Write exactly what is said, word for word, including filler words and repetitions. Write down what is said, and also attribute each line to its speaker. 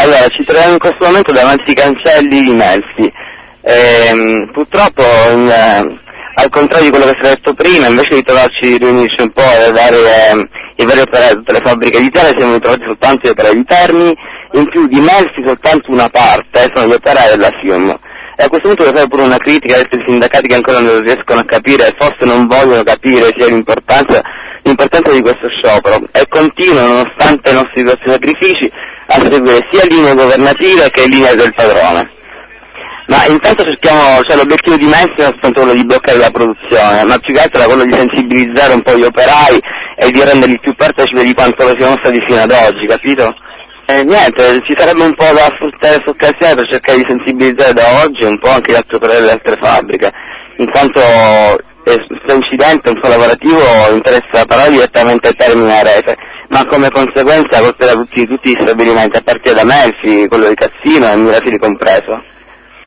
Speaker 1: Allora, ci troviamo in questo momento davanti ai cancelli di Melfi. Ehm, purtroppo, in, eh, al contrario di quello che si era detto prima, invece di trovarci riunirci un po' e dare eh, i vari operai di tutte le fabbriche d'Italia, siamo ritrovati soltanto gli operai di Terni, in più di Melfi soltanto una parte, sono gli operai della Fium. E a questo punto vorrei fare pure una critica ai sindacati che ancora non riescono a capire, e forse non vogliono capire sia l'importanza, l'importanza di questo sciopero, e continuano, nonostante i nostri grossi sacrifici, a seguire sia linee governative che linee del padrone. Ma intanto cerchiamo, cioè l'obiettivo di Melfi è soltanto quello di bloccare la produzione, ma più che altro era quello di sensibilizzare un po' gli operai e di renderli più partecipi di quanto lo siamo stati fino ad oggi, capito? E niente, ci sarebbe un po' da sfruttare questa occasione per cercare di sensibilizzare da oggi un po' anche gli altri operai delle altre fabbriche, in quanto questo incidente un po' lavorativo interessa però direttamente il Termini a Rete, ma come conseguenza colpirà tutti, tutti gli stabilimenti, a partire da Melfi, quello di Cassino e Mirafili compreso.